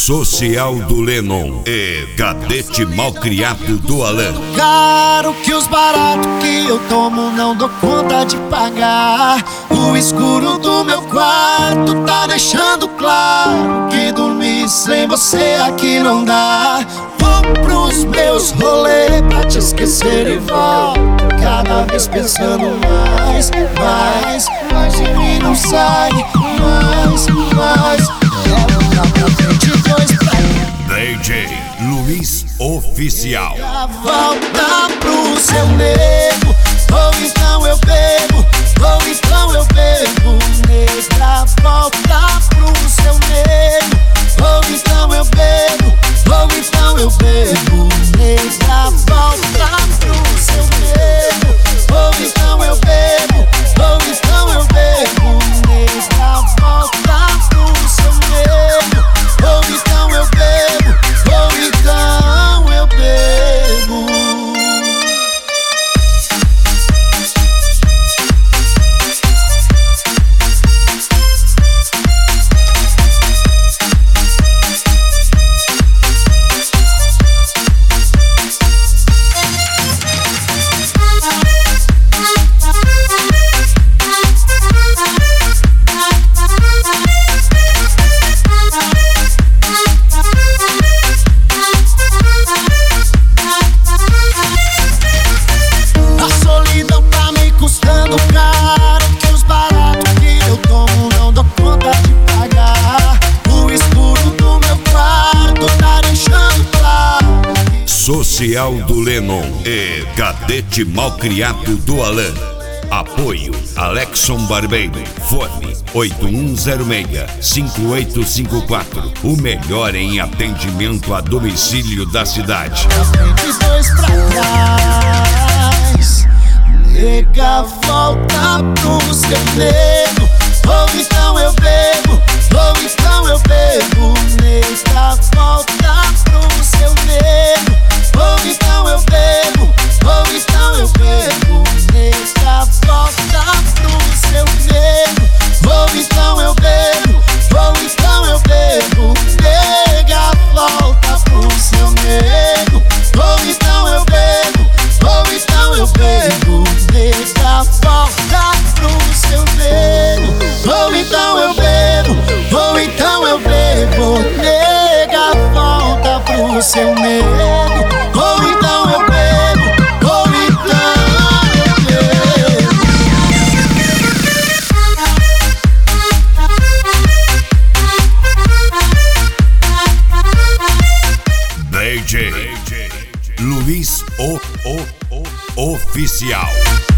Social do Lennon e Cadete Malcriado do Alan. Caro que os baratos que eu tomo não dou conta de pagar. O escuro do meu quarto tá deixando claro que dormir sem você aqui não dá. Vou pros meus rolês pra te esquecer e volto, cada vez pensando mais de mim não sai, mais pra frente, dois pra DJ Luiz Oficial. volta pro seu nego, ou então eu bebo, negra, volta pro seu nego, ou então eu bebo, negra, volta pro seu nego, ou então eu bebo, negra, volta pro seu nego, ou então eu bebo, Social do Lennon e Cadete Malcriado do Alan. Apoio Alexson Barbeiro. Fone 8106-5854. O melhor em atendimento a domicílio da cidade. dois pra trás, nega, volta pro seu nego, ou então eu bebo, nega, volta pro seu nego, ou então eu bebo, nega, volta pro seu nego, ou então eu bebo, nega, volta pro seu nego, ou então eu bebo, nega, volta pro seu nego, ou então eu bebo, nega, volta pro seu nego, ou então eu bebo, DJ Luiz Oficial.